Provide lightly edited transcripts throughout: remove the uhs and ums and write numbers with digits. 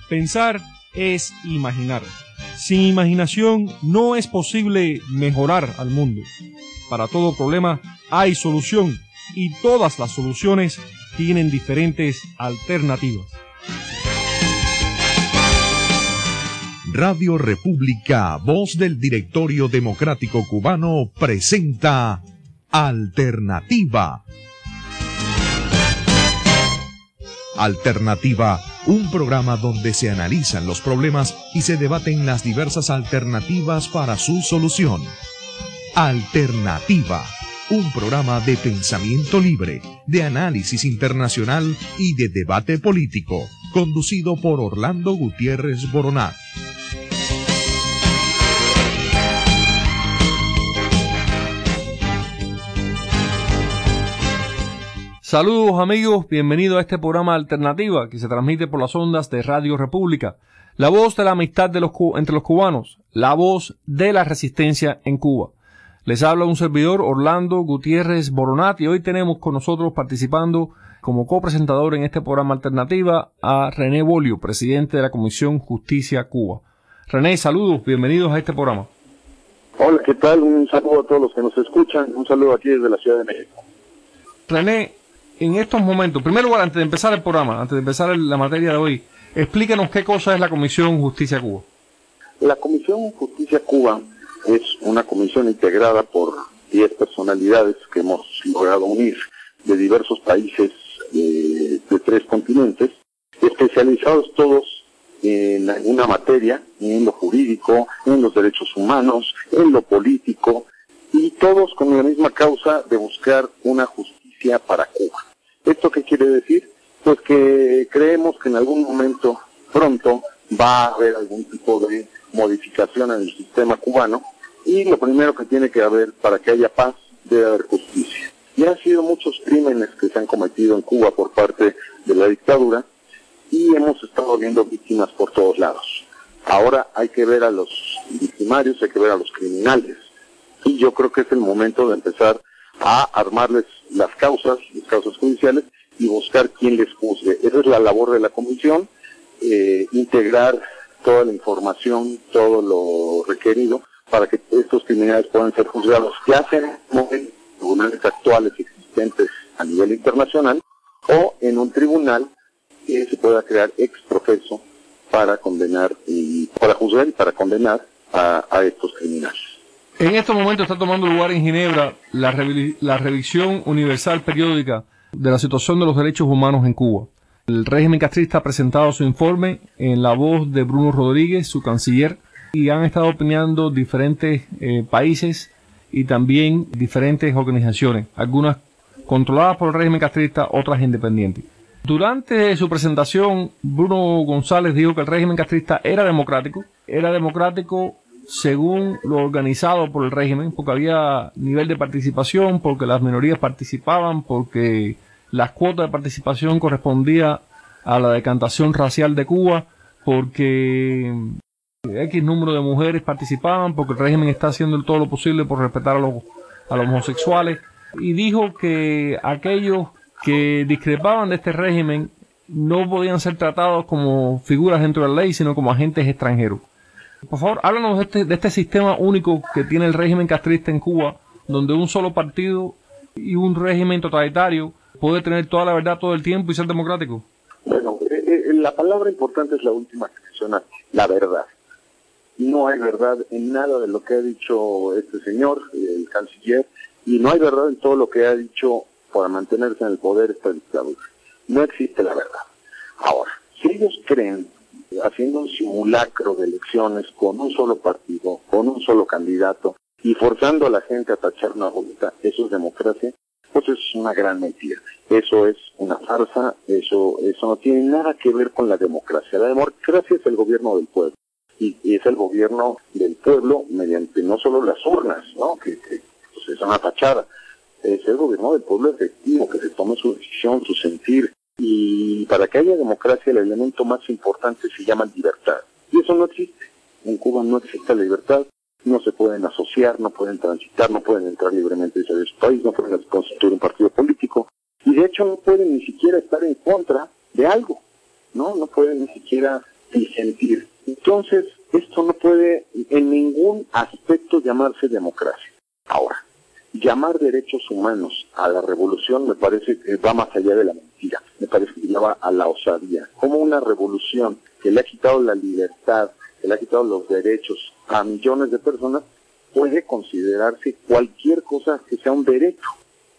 Pensar es imaginar. Sin imaginación no es posible mejorar al mundo. Para todo problema hay solución y todas las soluciones tienen diferentes alternativas. Radio República, voz del Directorio Democrático Cubano, presenta Alternativa. Alternativa, un programa donde se analizan los problemas y se debaten las diversas alternativas para su solución. Alternativa, un programa de pensamiento libre, de análisis internacional y de debate político, conducido por Orlando Gutiérrez Boronat. Saludos amigos, bienvenidos a este programa Alternativa que se transmite por las ondas de Radio República, la voz de la amistad entre los cubanos, la voz de la resistencia en Cuba. Les habla un servidor, Orlando Gutiérrez Boronat, y hoy tenemos con nosotros participando como copresentador en este programa Alternativa a René Bolio, presidente de la Comisión Justicia Cuba. René, saludos, bienvenidos a este programa. Hola, ¿qué tal? Un saludo a todos los que nos escuchan, un saludo aquí desde la Ciudad de México. René, en estos momentos, primero antes de empezar el programa, antes de empezar la materia de hoy, explícanos qué cosa es la Comisión Justicia Cuba. La Comisión Justicia Cuba es una comisión integrada por 10 personalidades que hemos logrado unir de diversos países de 3 continentes, especializados todos en alguna materia, en lo jurídico, en los derechos humanos, en lo político, y todos con la misma causa de buscar una justicia para Cuba. ¿Esto qué quiere decir? Pues que creemos que en algún momento pronto va a haber algún tipo de modificación en el sistema cubano, y lo primero que tiene que haber para que haya paz debe haber justicia. Y han sido muchos crímenes que se han cometido en Cuba por parte de la dictadura y hemos estado viendo víctimas por todos lados. Ahora hay que ver a los victimarios, hay que ver a los criminales, y yo creo que es el momento de empezar a armarles las causas judiciales y buscar quién les juzgue. Esa es la labor de la comisión, integrar toda la información, todo lo requerido para que estos criminales puedan ser juzgados, ya sea en tribunales actuales existentes a nivel internacional o en un tribunal que se pueda crear ex profeso para condenar para juzgar y para condenar a estos criminales. En estos momentos está tomando lugar en Ginebra la revisión universal periódica de la situación de los derechos humanos en Cuba. El régimen castrista ha presentado su informe en la voz de Bruno Rodríguez, su canciller, y han estado opinando diferentes países y también diferentes organizaciones, algunas controladas por el régimen castrista, otras independientes. Durante su presentación, Bruno González dijo que el régimen castrista era democrático según lo organizado por el régimen, porque había nivel de participación, porque las minorías participaban, porque las cuotas de participación correspondían a la decantación racial de Cuba, porque X número de mujeres participaban, porque el régimen está haciendo todo lo posible por respetar a los homosexuales, y dijo que aquellos que discrepaban de este régimen no podían ser tratados como figuras dentro de la ley, sino como agentes extranjeros. Por favor, háblanos de este sistema único que tiene el régimen castrista en Cuba, donde un solo partido y un régimen totalitario puede tener toda la verdad todo el tiempo y ser democrático. Bueno, la palabra importante es la última que mencionaste, la verdad. No hay verdad en nada de lo que ha dicho este señor, el canciller, y no hay verdad en todo lo que ha dicho para mantenerse en el poder esta dictadura. No existe la verdad. Ahora, si ellos creen, haciendo un simulacro de elecciones con un solo partido, con un solo candidato, y forzando a la gente a tachar una boleta, ¿eso es democracia? Pues es una gran mentira. Eso es una farsa, eso no tiene nada que ver con la democracia. La democracia es el gobierno del pueblo, y es el gobierno del pueblo mediante no solo las urnas, ¿no? que pues es una fachada, es el gobierno del pueblo efectivo, que se tome su decisión, su sentir. Y para que haya democracia, el elemento más importante se llama libertad. Y eso no existe. En Cuba no existe la libertad. No se pueden asociar, no pueden transitar, no pueden entrar libremente a su país, no pueden constituir un partido político. Y de hecho no pueden ni siquiera estar en contra de algo. No pueden ni siquiera disentir. Entonces, esto no puede en ningún aspecto llamarse democracia. Ahora, llamar derechos humanos a la revolución me parece que va más allá de la mentira, me parece que ya va a la osadía. Como una revolución que le ha quitado la libertad, que le ha quitado los derechos a millones de personas, puede considerarse cualquier cosa que sea un derecho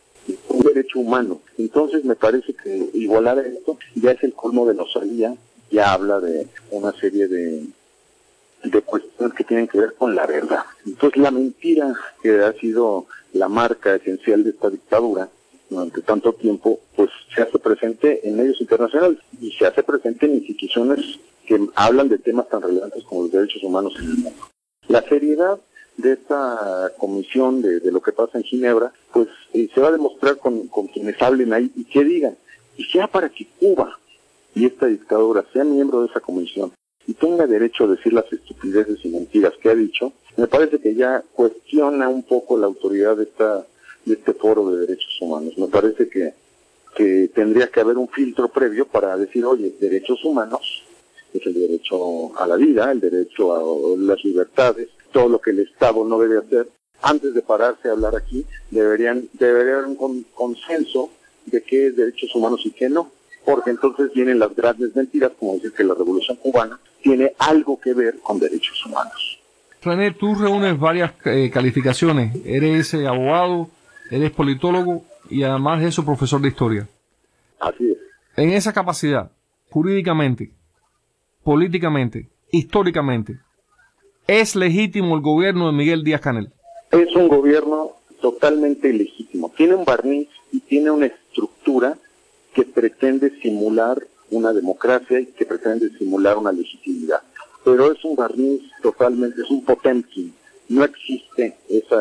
humano. Entonces me parece que igualar esto ya es el colmo de la osadía, ya habla de una serie de cuestiones que tienen que ver con la verdad. Entonces la mentira, que ha sido la marca esencial de esta dictadura durante tanto tiempo, pues se hace presente en medios internacionales y se hace presente en instituciones que hablan de temas tan relevantes como los derechos humanos en el mundo. La seriedad de esta comisión, de lo que pasa en Ginebra, pues se va a demostrar con quienes hablen ahí y que digan, y sea para que Cuba y esta dictadura sea miembro de esa comisión y tenga derecho a decir las estupideces y mentiras que ha dicho, me parece que ya cuestiona un poco la autoridad de este foro de derechos humanos. Me parece que tendría que haber un filtro previo para decir, oye, derechos humanos es el derecho a la vida, el derecho a las libertades, todo lo que el Estado no debe hacer. Antes de pararse a hablar aquí, debería haber un consenso de qué es derechos humanos y qué no, porque entonces vienen las grandes mentiras, como decir que la Revolución Cubana tiene algo que ver con derechos humanos. René, tú reúnes varias calificaciones. Eres abogado, eres politólogo y además de eso profesor de historia. Así es. En esa capacidad, jurídicamente, políticamente, históricamente, ¿es legítimo el gobierno de Miguel Díaz-Canel? Es un gobierno totalmente legítimo. Tiene un barniz y tiene una estructura que pretende simular una democracia y que pretende simular una legitimidad. Pero es un barniz totalmente, es un Potemkin. No existe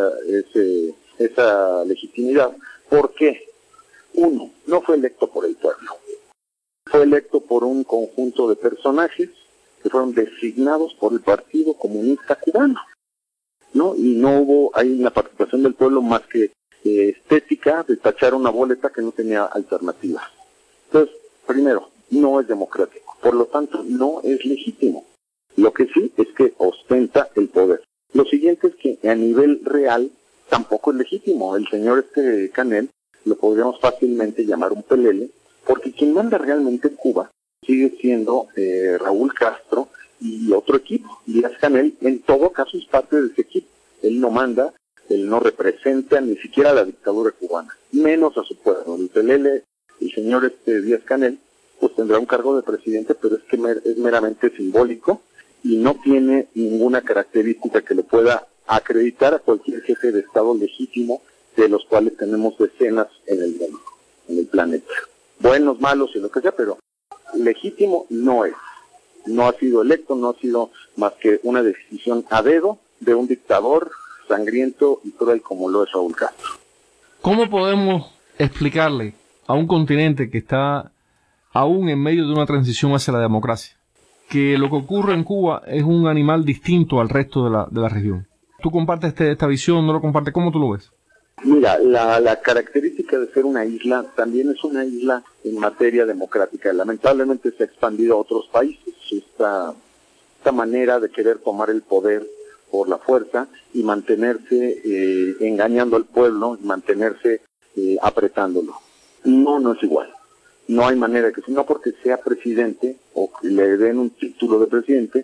esa legitimidad. ¿Por qué? Uno, no fue electo por el pueblo. Fue electo por un conjunto de personajes que fueron designados por el Partido Comunista Cubano, ¿no? Y no hubo ahí una participación del pueblo más que estética de tachar una boleta que no tenía alternativa. Entonces, primero, no es democrático, por lo tanto, no es legítimo. Lo que sí es que ostenta el poder. Lo siguiente es que a nivel real tampoco es legítimo. El señor Canel lo podríamos fácilmente llamar un pelele, porque quien manda realmente en Cuba sigue siendo Raúl Castro y otro equipo. Díaz-Canel en todo caso es parte de ese equipo. Él no manda, él no representa ni siquiera a la dictadura cubana, menos a su pueblo. El pelele, el señor Díaz-Canel, pues tendrá un cargo de presidente, pero es que es meramente simbólico y no tiene ninguna característica que le pueda acreditar a cualquier jefe de Estado legítimo, de los cuales tenemos decenas en el mundo, en el planeta. Buenos, malos y lo que sea, pero legítimo no es. No ha sido electo, no ha sido más que una decisión a dedo de un dictador sangriento y cruel como lo es Raúl Castro. ¿Cómo podemos explicarle a un continente que está aún en medio de una transición hacia la democracia que lo que ocurre en Cuba es un animal distinto al resto de la región? ¿Tú compartes esta visión? ¿No lo compartes? ¿Cómo tú lo ves? Mira, la característica de ser una isla también es una isla en materia democrática. Lamentablemente se ha expandido a otros países esta manera de querer tomar el poder por la fuerza y mantenerse engañando al pueblo, y mantenerse apretándolo. No es igual. No hay manera que, no porque sea presidente o que le den un título de presidente,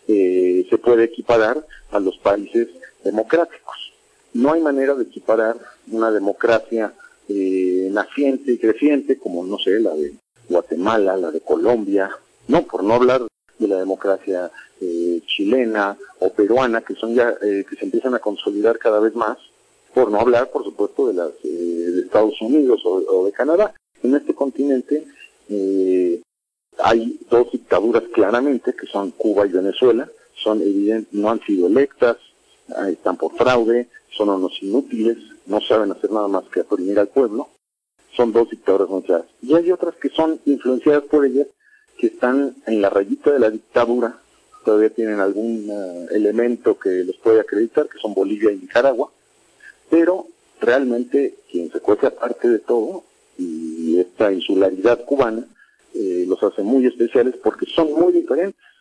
se puede equiparar a los países democráticos. No hay manera de equiparar una democracia naciente y creciente como, no sé, la de Guatemala, la de Colombia, no, por no hablar de la democracia chilena o peruana, que son ya que se empiezan a consolidar cada vez más, por no hablar, por supuesto, de las de Estados Unidos o de Canadá. En este continente hay dos dictaduras claramente, que son Cuba y Venezuela, son evidentes, no han sido electas, están por fraude, son unos inútiles, no saben hacer nada más que oprimir al pueblo. Son dos dictaduras muy claras. Y hay otras que son influenciadas por ellas, que están en la rayita de la dictadura, todavía tienen algún elemento que los puede acreditar, que son Bolivia y Nicaragua, pero realmente quien se cuece aparte de todo, y esta insularidad cubana, los hace muy especiales porque son muy diferentes.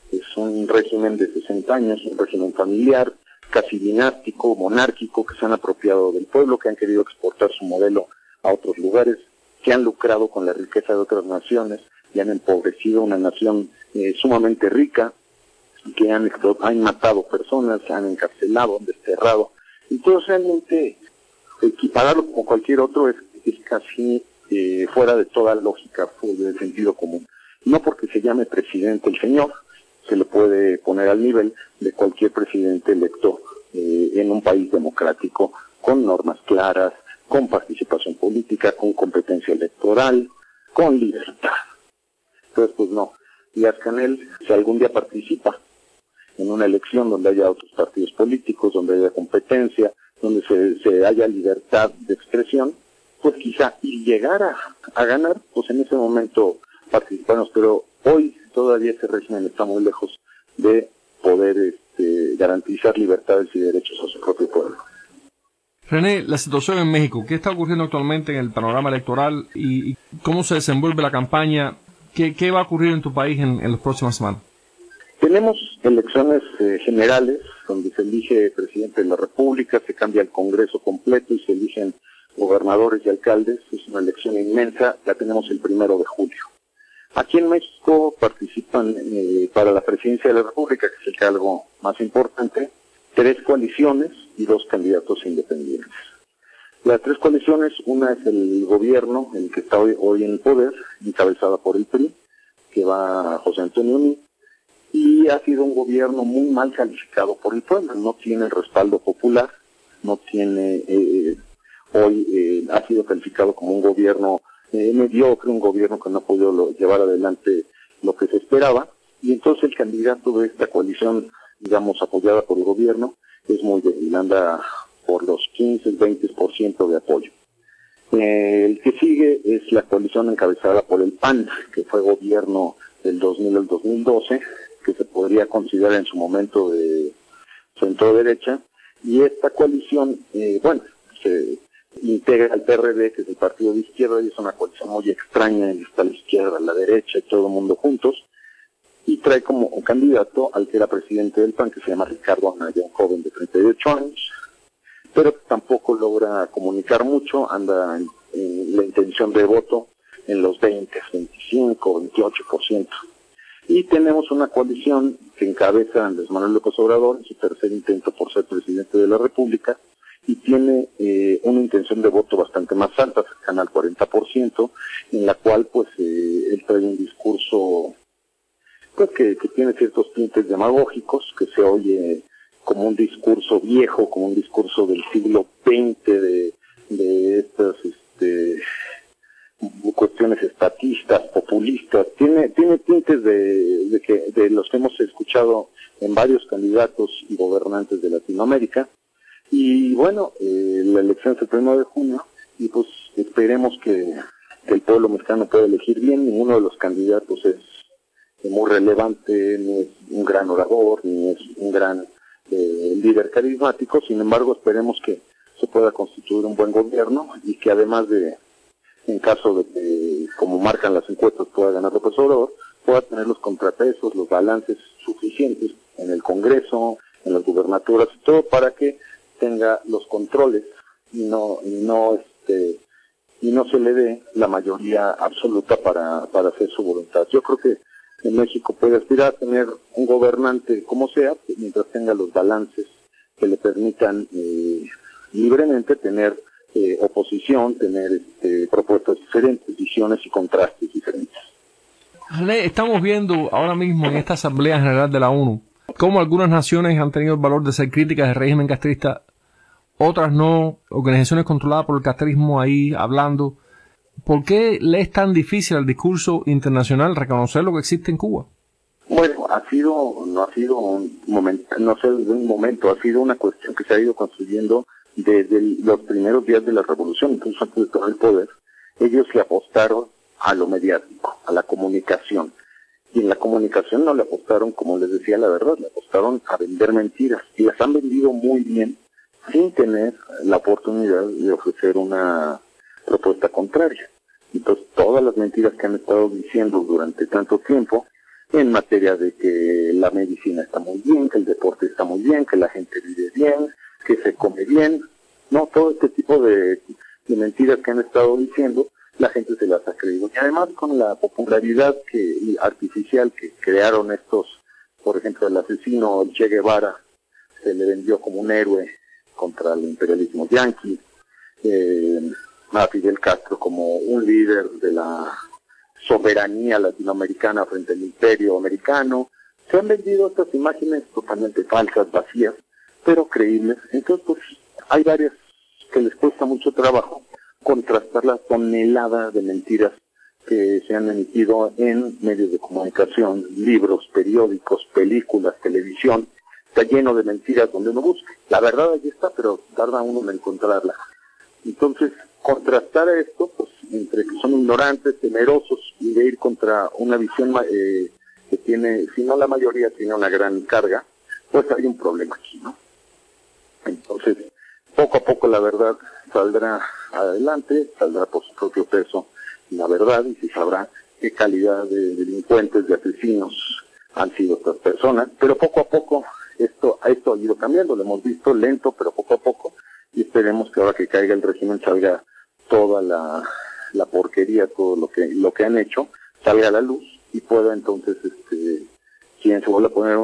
Es un régimen de 60 años, un régimen familiar, casi dinástico, monárquico, que se han apropiado del pueblo, que han querido exportar su modelo a otros lugares, que han lucrado con la riqueza de otras naciones y han empobrecido una nación sumamente rica, que han matado personas, han encarcelado, han desterrado. Entonces realmente equipararlo como cualquier otro es casi fuera de toda lógica, del sentido común. No porque se llame presidente el señor, se le puede poner al nivel de cualquier presidente electo en un país democrático, con normas claras, con participación política, con competencia electoral, con libertad. Entonces, pues no. Díaz-Canel, si algún día participa en una elección donde haya otros partidos políticos, donde haya competencia, donde se haya libertad de expresión, pues quizá, y llegar a ganar, pues en ese momento participarnos, pero hoy todavía ese régimen está muy lejos de poder garantizar libertades y derechos a su propio pueblo. René, la situación en México, ¿qué está ocurriendo actualmente en el panorama electoral y cómo se desenvuelve la campaña? ¿Qué va a ocurrir en tu país en las próximas semanas? Tenemos elecciones generales donde se elige presidente de la República, se cambia el Congreso completo y se eligen gobernadores y alcaldes. Es una elección inmensa, la tenemos el 1 de julio. Aquí en México participan para la presidencia de la República, que es el cargo más importante, 3 coaliciones y 2 candidatos independientes. Las 3 coaliciones, una es el gobierno, el que está hoy en el poder, encabezada por el PRI, que va José Antonio Meade, y ha sido un gobierno muy mal calificado por el pueblo, no tiene el respaldo popular, no tiene, ha sido calificado como un gobierno mediocre, un gobierno que no ha podido llevar adelante lo que se esperaba, y entonces el candidato de esta coalición, digamos, apoyada por el gobierno, es muy débil, anda por los 15-20% de apoyo. El que sigue es la coalición encabezada por el PAN, que fue gobierno del 2000 al 2012, que se podría considerar en su momento de centro derecha, y esta coalición, se integra al PRD, que es el partido de izquierda, y es una coalición muy extraña, y está a la izquierda, a la derecha, y todo el mundo juntos, y trae como candidato al que era presidente del PAN, que se llama Ricardo Anaya, un joven de 38 años, pero tampoco logra comunicar mucho, anda en la intención de voto en los 20, 25, 28%. Y tenemos una coalición que encabeza Andrés Manuel López Obrador en su tercer intento por ser presidente de la República, y tiene una intención de voto bastante más alta, cercana al 40%, en la cual pues él trae un discurso pues que tiene ciertos tintes demagógicos, que se oye como un discurso viejo, como un discurso del siglo XX de estas cuestiones estatistas, populistas. Tiene tintes de los que hemos escuchado en varios candidatos y gobernantes de Latinoamérica. Y bueno, la elección es el 1 de junio, y pues esperemos que el pueblo mexicano pueda elegir bien. Ninguno de los candidatos es muy relevante, ni es un gran orador, ni es un gran líder carismático. Sin embargo, esperemos que se pueda constituir un buen gobierno, y que además de, en caso de que, como marcan las encuestas, pueda ganar López Obrador, pueda tener los contrapesos, los balances suficientes en el Congreso, en las gubernaturas y todo, para que tenga los controles y no se le dé la mayoría absoluta para hacer su voluntad. Yo creo que en México puede aspirar a tener un gobernante como sea, mientras tenga los balances que le permitan libremente tener oposición, tener propuestas diferentes, visiones y contrastes diferentes. Estamos viendo ahora mismo en esta Asamblea General de la ONU cómo algunas naciones han tenido el valor de ser críticas del régimen castrista, otras no, organizaciones controladas por el castrismo ahí hablando. ¿Por qué le es tan difícil al discurso internacional reconocer lo que existe en Cuba? Bueno, no ha sido un momento, ha sido una cuestión que se ha ido construyendo desde los primeros días de la revolución, incluso antes de tomar el poder. Ellos le apostaron a lo mediático, a la comunicación. Y en la comunicación no le apostaron, como les decía, la verdad, le apostaron a vender mentiras. Y las han vendido muy bien, sin tener la oportunidad de ofrecer una propuesta contraria. Entonces, todas las mentiras que han estado diciendo durante tanto tiempo, en materia de que la medicina está muy bien, que el deporte está muy bien, que la gente vive bien, que se come bien, no, todo este tipo de mentiras que han estado diciendo, la gente se las ha creído. Y además con la popularidad artificial que crearon estos, por ejemplo, el asesino Che Guevara, se le vendió como un héroe contra el imperialismo yanqui, a Fidel Castro como un líder de la soberanía latinoamericana frente al imperio americano. Se han vendido estas imágenes totalmente falsas, vacías, pero creíbles. Entonces, pues, hay varias que les cuesta mucho trabajo contrastar la tonelada de mentiras que se han emitido en medios de comunicación, libros, periódicos, películas, televisión. Está lleno de mentiras donde uno busca. La verdad allí está, pero tarda uno en encontrarla. Entonces, contrastar esto, pues, entre que son ignorantes, temerosos, y de ir contra una visión que tiene, si no la mayoría, tiene una gran carga, pues hay un problema aquí, ¿no? Entonces, poco a poco la verdad saldrá adelante, saldrá por su propio peso la verdad, y se sabrá qué calidad de delincuentes, de asesinos han sido estas personas, pero poco a poco esto ha ido cambiando, lo hemos visto lento, pero poco a poco, y esperemos que ahora que caiga el régimen salga toda la porquería, todo lo que han hecho, salga a la luz y pueda entonces, quien se vuelva a poner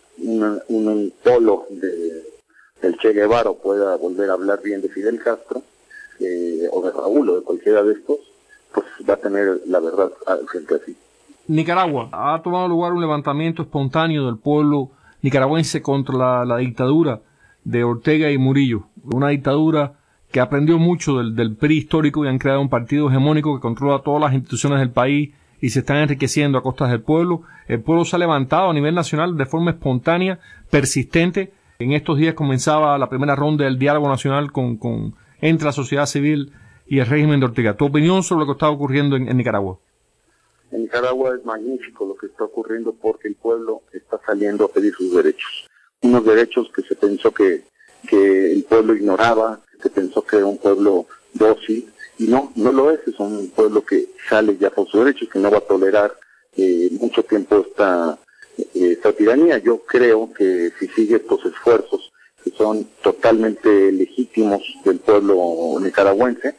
un polo del Che Guevara, o pueda volver a hablar bien de Fidel Castro, o de Raúl, o de cualquiera de estos, pues va a tener la verdad frente a sí. Nicaragua, ha tomado lugar un levantamiento espontáneo del pueblo nicaragüense contra la dictadura de Ortega y Murillo, una dictadura que aprendió mucho del PRI histórico, y han creado un partido hegemónico que controla todas las instituciones del país y se están enriqueciendo a costas del pueblo. El pueblo se ha levantado a nivel nacional de forma espontánea, persistente. En estos días comenzaba la primera ronda del diálogo nacional entre la sociedad civil y el régimen de Ortega. ¿Tu opinión sobre lo que está ocurriendo en Nicaragua? En Nicaragua es magnífico lo que está ocurriendo, porque el pueblo está saliendo a pedir sus derechos. Unos derechos que se pensó que el pueblo ignoraba, que se pensó que era un pueblo dócil, y no lo es un pueblo que sale ya por sus derechos, que no va a tolerar mucho tiempo esta tiranía. Yo creo que si sigue estos esfuerzos, que son totalmente legítimos del pueblo nicaragüense,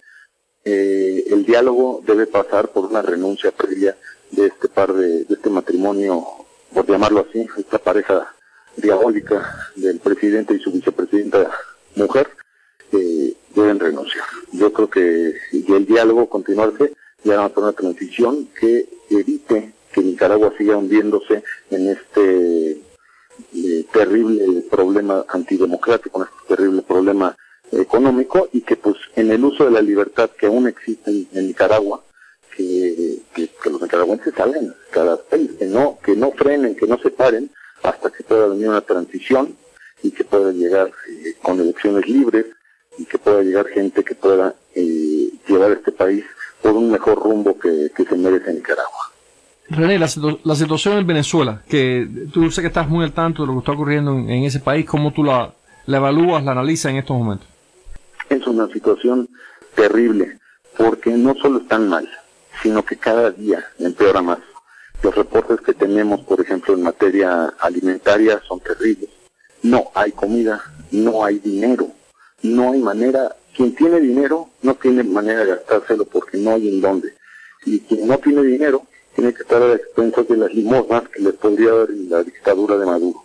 el diálogo debe pasar por una renuncia previa de este matrimonio, por llamarlo así, esta pareja diabólica del presidente y su vicepresidenta mujer. Deben renunciar. Yo creo que el diálogo continuarse, ya vamos a tener una transición que evite que Nicaragua siga hundiéndose en este terrible problema antidemocrático, en este terrible problema económico, y que pues en el uso de la libertad que aún existe en Nicaragua, que los nicaragüenses salgan cada país, que no frenen, que no se paren hasta que pueda venir una transición y que pueda llegar con elecciones libres, y que pueda llegar gente que pueda llevar a este país por un mejor rumbo que se merece Nicaragua. René, la situación en Venezuela, que tú sé que estás muy al tanto de lo que está ocurriendo en ese país, ¿cómo tú la evalúas, la analizas en estos momentos? Es una situación terrible, porque no solo están mal, sino que cada día empeora más. Los reportes que tenemos, por ejemplo, en materia alimentaria son terribles. No hay comida, no hay dinero, no hay manera. Quien tiene dinero no tiene manera de gastárselo porque no hay en dónde. Y quien no tiene dinero tiene que estar a expensas de las limosnas que les podría dar la dictadura de Maduro.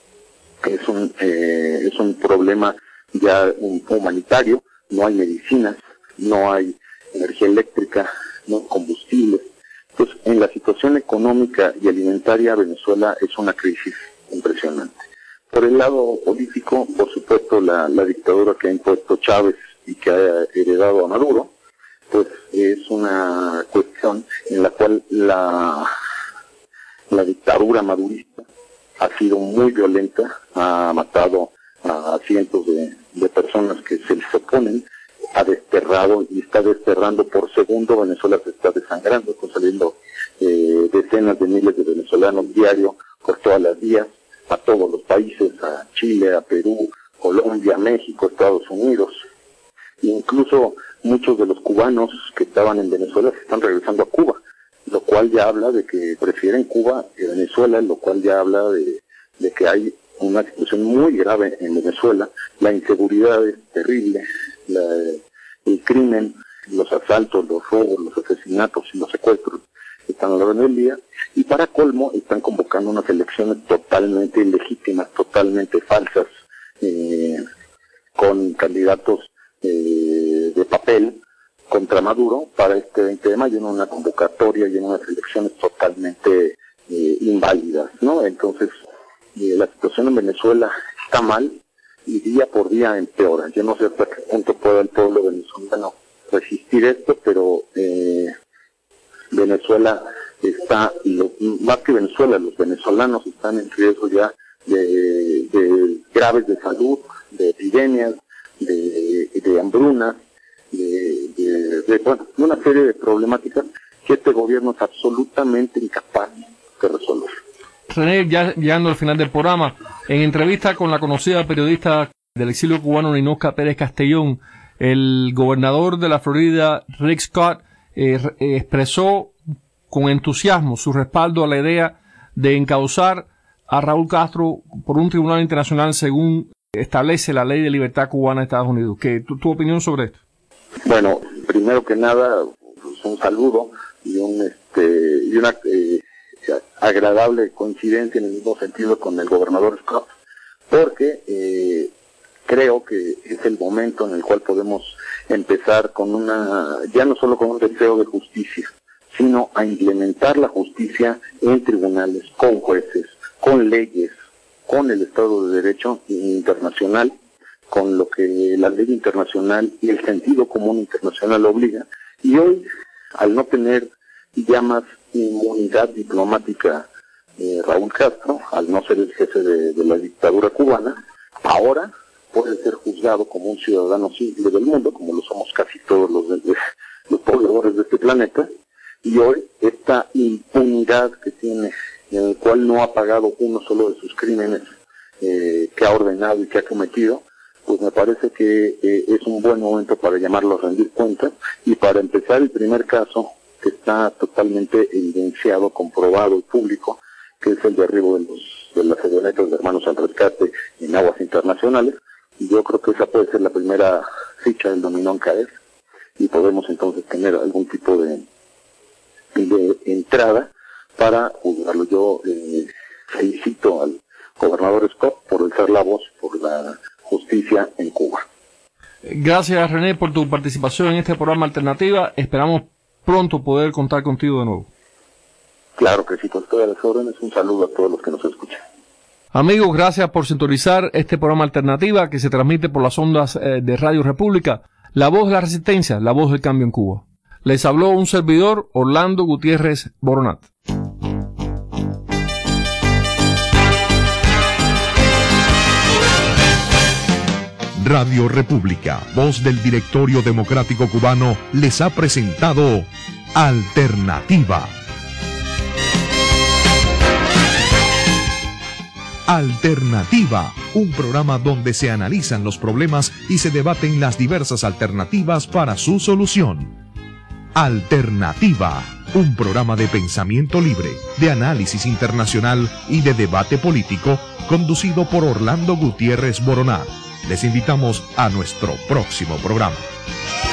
Es un problema ya humanitario. No hay medicinas, no hay energía eléctrica, no hay combustibles. Entonces, en la situación económica y alimentaria, Venezuela es una crisis impresionante. Por el lado político, por supuesto, la dictadura que ha impuesto Chávez y que ha heredado a Maduro, pues es una cuestión en la cual la dictadura madurista ha sido muy violenta, ha matado a cientos de personas que se les oponen, ha desterrado y está desterrando por segundo. Venezuela se está desangrando, están saliendo decenas de miles de venezolanos diario por todas las vías, a todos los países, a Chile, a Perú, Colombia, México, Estados Unidos. Incluso muchos de los cubanos que estaban en Venezuela se están regresando a Cuba. lo cual ya habla de que prefieren Cuba que Venezuela, lo cual ya habla de que hay una situación muy grave en Venezuela. La inseguridad es terrible, el crimen, los asaltos, los robos, los asesinatos y los secuestros están a la orden del día, y para colmo están convocando unas elecciones totalmente ilegítimas, totalmente falsas, con candidatos de papel contra Maduro para este 20 de mayo en una convocatoria y en unas elecciones totalmente inválidas, ¿no? Entonces, la situación en Venezuela está mal y día por día empeora. Yo no sé hasta qué punto puede el pueblo venezolano resistir esto, pero Venezuela está, más que Venezuela, los venezolanos están en riesgo ya de graves de salud, de epidemias, de hambrunas, de una serie de problemáticas que este gobierno es absolutamente incapaz de resolver. René, ya llegando al final del programa, en entrevista con la conocida periodista del exilio cubano Ninosca Pérez Castellón, el gobernador de la Florida, Rick Scott, expresó con entusiasmo su respaldo a la idea de encauzar a Raúl Castro por un tribunal internacional según establece la ley de libertad cubana de Estados Unidos. ¿Tu opinión sobre esto? Bueno, primero que nada, pues un saludo y una agradable coincidencia en el mismo sentido con el gobernador Scott, porque creo que es el momento en el cual podemos empezar con ya no solo con un deseo de justicia, sino a implementar la justicia en tribunales, con jueces, con leyes, con el Estado de Derecho internacional, con lo que la ley internacional y el sentido común internacional obliga. Y hoy, al no tener ya más inmunidad diplomática Raúl Castro, al no ser el jefe de la dictadura cubana, ahora puede ser juzgado como un ciudadano simple del mundo, como lo somos casi todos los pobladores de este planeta, y hoy esta impunidad que tiene, en el cual no ha pagado uno solo de sus crímenes que ha ordenado y que ha cometido, pues me parece que es un buen momento para llamarlo a rendir cuentas, y para empezar el primer caso que está totalmente evidenciado, comprobado y público, que es el derribo de las avionetas de Hermanos al Rescate en aguas internacionales. Y yo creo que esa puede ser la primera ficha del dominó en caer, y podemos entonces tener algún tipo de entrada para juzgarlo. Yo felicito al gobernador Scott por alzar la voz por la justicia en Cuba. Gracias, René, por tu participación en este programa Alternativa. Esperamos pronto poder contar contigo de nuevo. Claro que sí, con todas las órdenes. Un saludo a todos los que nos escuchan. Amigos, gracias por sintonizar este programa Alternativa que se transmite por las ondas de Radio República, la voz de la resistencia, la voz del cambio en Cuba. Les habló un servidor, Orlando Gutiérrez Boronat. Radio República, voz del Directorio Democrático Cubano, les ha presentado Alternativa. Alternativa, un programa donde se analizan los problemas y se debaten las diversas alternativas para su solución. Alternativa, un programa de pensamiento libre, de análisis internacional y de debate político, conducido por Orlando Gutiérrez Boronat. Les invitamos a nuestro próximo programa.